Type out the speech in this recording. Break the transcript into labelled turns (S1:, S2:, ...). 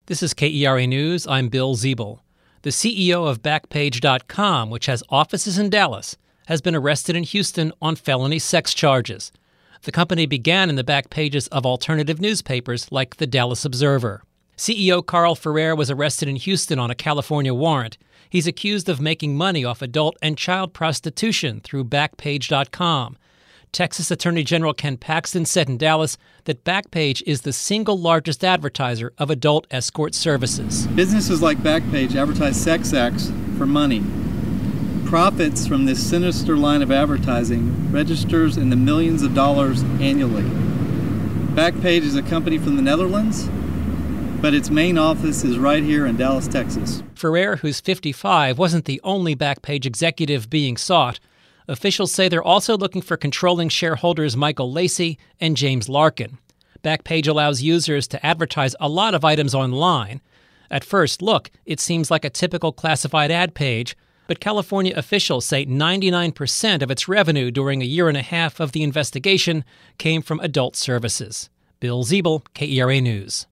S1: This is KERA News. I'm Bill Ziebel. The CEO of Backpage.com, which has offices in Dallas, has been arrested in Houston on felony sex charges. The company began in the back pages of alternative newspapers like the Dallas Observer. CEO Carl Ferrer was arrested in Houston on a California warrant. He's accused of making money off adult and child prostitution through Backpage.com. Texas Attorney General Ken Paxton said in Dallas that Backpage is the single largest advertiser of adult escort services.
S2: Businesses like Backpage advertise sex acts for money. Profits from this sinister line of advertising registers in the millions of dollars annually. Backpage is a company from the Netherlands, but its main office is right here in Dallas, Texas.
S1: Ferrer, who's 55, wasn't the only Backpage executive being sought. Officials say they're also looking for controlling shareholders Michael Lacey and James Larkin. Backpage allows users to advertise a lot of items online. At first look, it seems like a typical classified ad page, but California officials say 99% of its revenue during a year and a half of the investigation came from adult services. Bill Ziebel, KERA News.